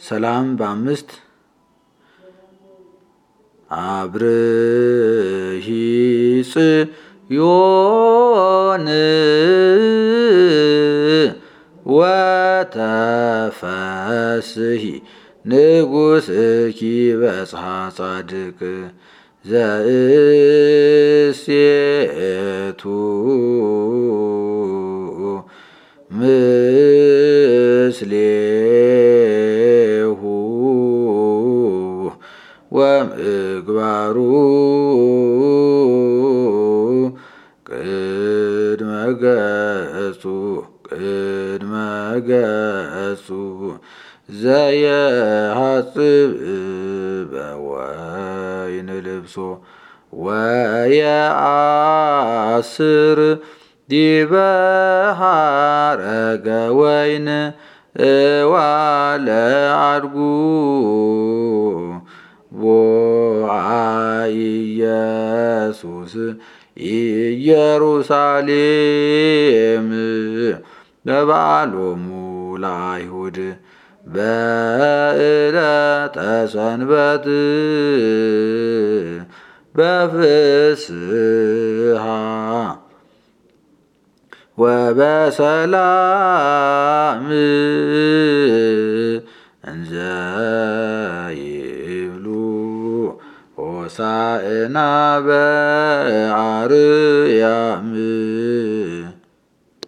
ሰላም በአምስት አብርሂ ጽዮን ወተፈስሒ ንጉሥኪ በጽሐ ጻድቅ ዘእሴቱ ምስሌሁ ወምግባሩ ቅድመ ገጹ ዘየሐጽብ በወይን ልብሶ ወየአስር ዲበ ሐረገ ወይን እዋለ አድጉ ቦአ ኢየሱስ ኢየሩሳሌም በበዓሎሙ ለአይሁድ በዕለተ ሰንበት በፍስሐ ወበሰላም እንዘ ይብሉ ሆሳዕና በአርያም